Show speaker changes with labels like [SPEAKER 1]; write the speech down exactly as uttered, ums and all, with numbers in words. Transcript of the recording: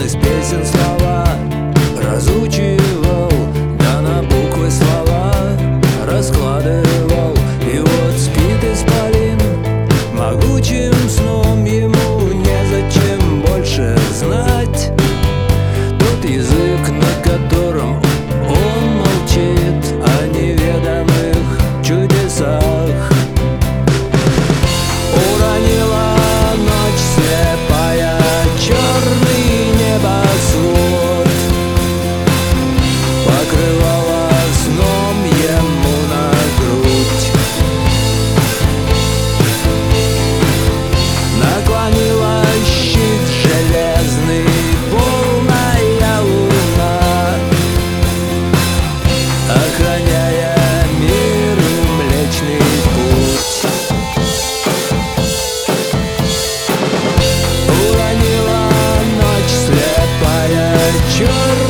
[SPEAKER 1] из песен слова разучивал, да на буквы слова раскладывал. И вот спит исполин могучим сном, ему незачем больше знать тот язык, на котором он молчит о неведомых чудесах. Уронила ночь слепая черный небосвод, покрывала сном ему на грудь. Наклонила щит железный, полная луна, охраняя мир и Млечный Путь. Уронила ночь слепая черная